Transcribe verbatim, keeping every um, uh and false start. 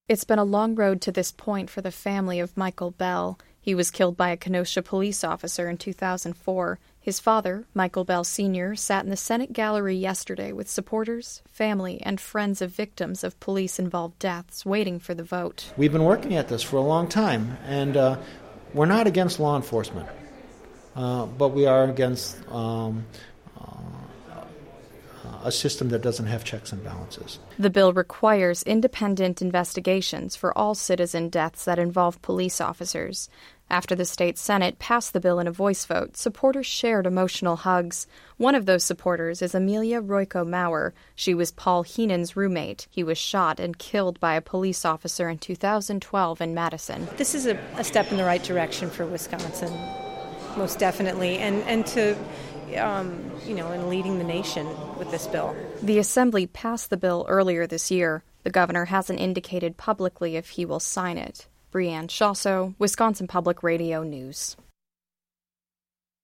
It's been a long road to this point for the family of Michael Bell. He was killed by a Kenosha police officer in two thousand four. His father, Michael Bell Senior, sat in the Senate gallery yesterday with supporters, family, and friends of victims of police-involved deaths waiting for the vote. We've been working at this for a long time, and uh, we're not against law enforcement, uh, but we are against um, a system that doesn't have checks and balances. The bill requires independent investigations for all citizen deaths that involve police officers. After the state Senate passed the bill in a voice vote, supporters shared emotional hugs. One of those supporters is Amelia Royko Maurer. She was Paul Heenan's roommate. He was shot and killed by a police officer in two thousand twelve in Madison. This is a, a step in the right direction for Wisconsin, most definitely, and, and to... Um, you know, in leading the nation with this bill. The Assembly passed the bill earlier this year. The governor hasn't indicated publicly if he will sign it. Brianne Chasso, Wisconsin Public Radio News.